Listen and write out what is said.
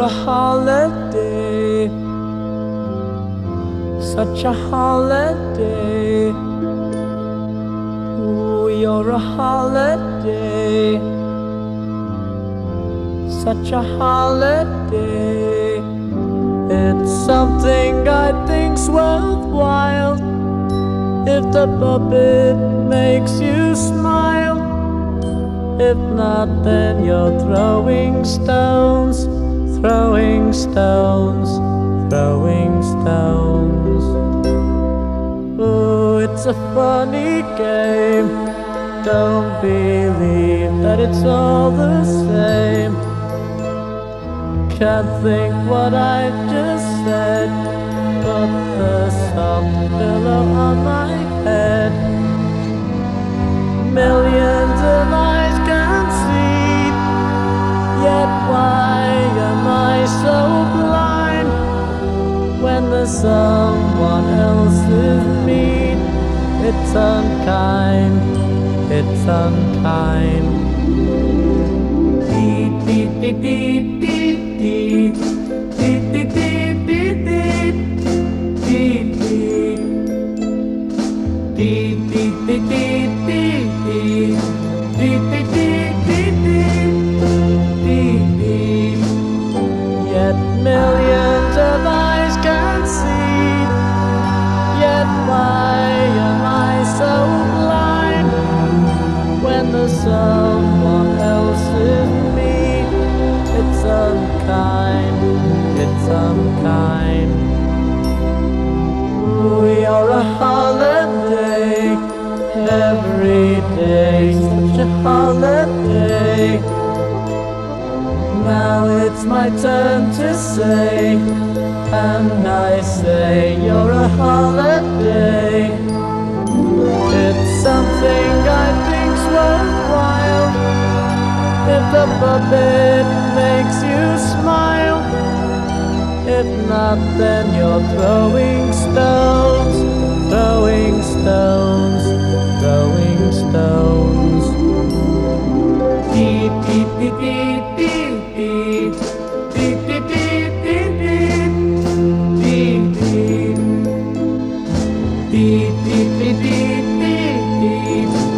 a holiday, such a holiday. Ooh, you're a holiday, such a holiday. It's something I think's worthwhile if the puppet makes you smile. If not, then you're throwing stones, throwing stones, throwing stones. Oh, it's a funny game. Don't believe that it's all the same. Can't think what I just said, but the soft pillow on my head. Millions of eyes can see, yet why am I so blind when there's someone else's need? It's unkind, it's unkind. Beep, beep, beep, beep, beep, beep, beep, beep, beep, beep, beep, beep, beep, beep, beep, beep, beep. Beep, beep, beep, beep, beep, beep, beep. Yet millions of eyes can see. Yet why am I so blind when there's someone else's me? It's unkind, it's unkind. We are a holiday, every day, such a holiday. Now it's my turn to say, and I say you're a holiday. It's something I think's worthwhile if the puppet makes you smile. If not, then you're throwing stones, throwing stones, throwing stones. Beep, beep, beep, beep, beep, beep, beep, beep, beep, beep, beep, beep, beep, beep, beep, beep, beep, beep.